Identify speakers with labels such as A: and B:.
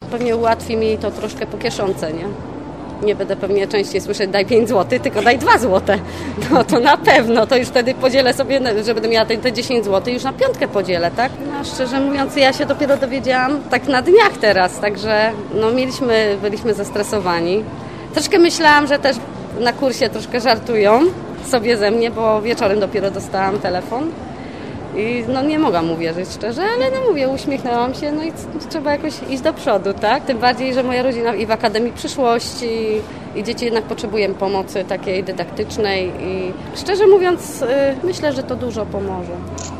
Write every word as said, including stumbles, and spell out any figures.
A: pewnie ułatwi mi to troszkę po kieszonce, nie? Nie będę pewnie częściej słyszeć daj pięć złotych, tylko daj dwa złote. No to na pewno, to już wtedy podzielę sobie, że będę miała te, te dziesięć złotych, już na piątkę podzielę, tak? No szczerze mówiąc, ja się dopiero dowiedziałam tak na dniach teraz, także no mieliśmy, byliśmy zestresowani. Troszkę myślałam, że też na kursie troszkę żartują sobie ze mnie, bo wieczorem dopiero dostałam telefon. I no nie mogłam uwierzyć szczerze, ale no mówię, uśmiechnęłam się, no i trzeba jakoś iść do przodu, tak? Tym bardziej, że moja rodzina i w Akademii Przyszłości i dzieci jednak potrzebują pomocy takiej dydaktycznej i szczerze mówiąc myślę, że to dużo pomoże.